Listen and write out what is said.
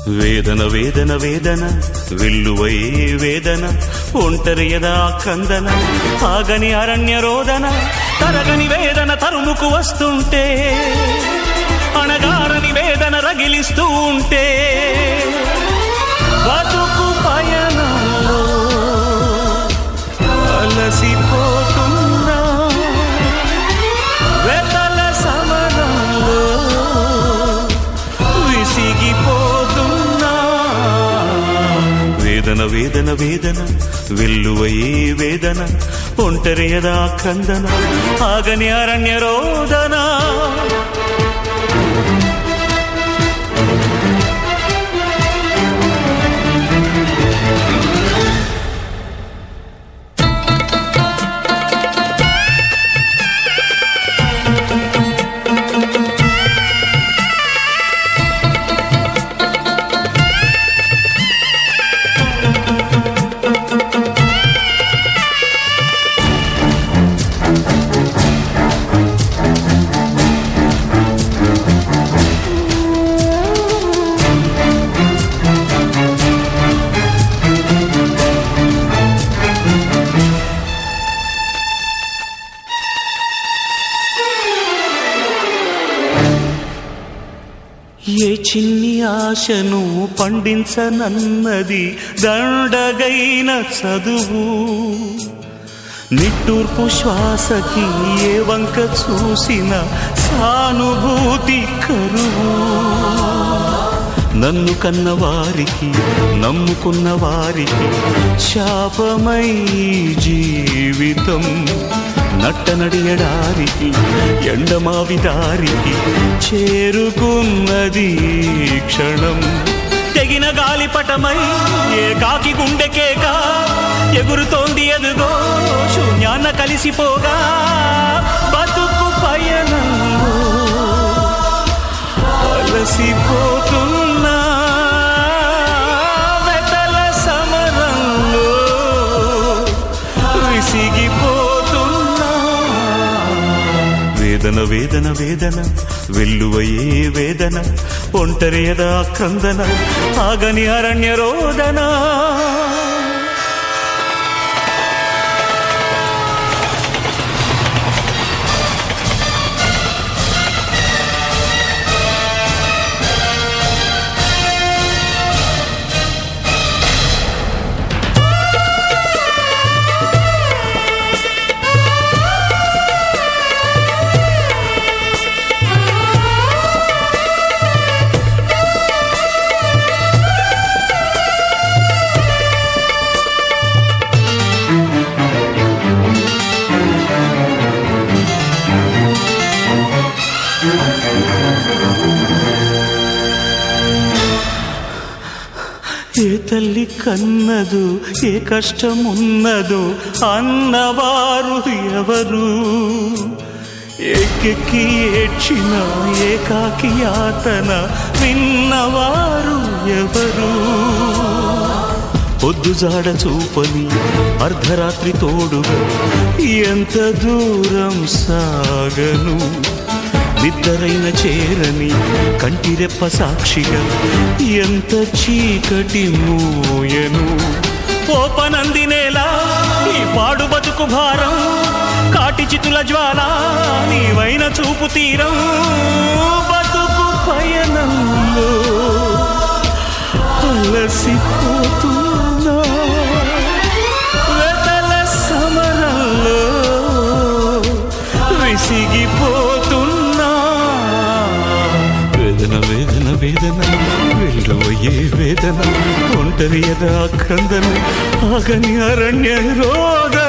వేదన వేదన వేదన వెల్లువై వేదన ఒంటరి యదా కందన ఆగని అరణ్య రోదన తరగని వేదన తరుముకు వస్తుంటే అణగారని వేదన రగిలిస్తూ ఉంటే బతుకు పయనంలో అలసిపోతున్నా వేదల సమరంలో విసిగిపోతున్నా వేదన వేదన వేదన వెల్లువయే వేదన ఒంటరి యదా కందన ఆగని అరణ్య రోదన ఏ చిన్ని ఆశను పండించనన్నది దండగైన చదువు నిట్టూర్పు శ్వాసకి ఏ వంక చూసిన సానుభూతి కరువు నన్ను కన్న వారికి నమ్ముకున్న వారికి శాపమై జీవితం నట్టనడియడానికి ఎండమావి దారికి చేరుకున్నది క్షణం తెగిన గాలిపటమై ఏకాకి గుండెకేక ఎగురుతోంది ఎదుగో శూన్యాన కలిసిపోగా బతుకు పయనంలో అలసిపోతున్నా వెతల సమరంలో విసిగిపో వేదన వేదన వేదన వెల్లువయే వేదన ఒంటరి యదా కందన ఆగని అరణ్య రోదన ఏ తల్లి కన్నదు ఏ కష్టమున్నదో అన్నవారు ఎవరు ఏకెక్కి ఏడ్చిన ఏకాకి యాతన విన్నవారు ఎవరు పొద్దు జాడ చూపని అర్ధరాత్రి తోడుగా ఎంత దూరం సాగను నిద్దరైన చేరని కంటిరెప్ప సాక్షిగా ఎంత చీకటి మూయను ఓపనందినేలా ఈ పాడు బతుకు భారం కాటి చితుల జ్వాల నీవైన చూపు తీరం బతుకు పయనంలో అలసిపోతున్నా వెతల సమరంలో విసిగిపోతున్నా వేదన వేదన వేదన వెల్లువయే వేదన ఒంటరి యదా కందన ఆగని అరణ్య రోదన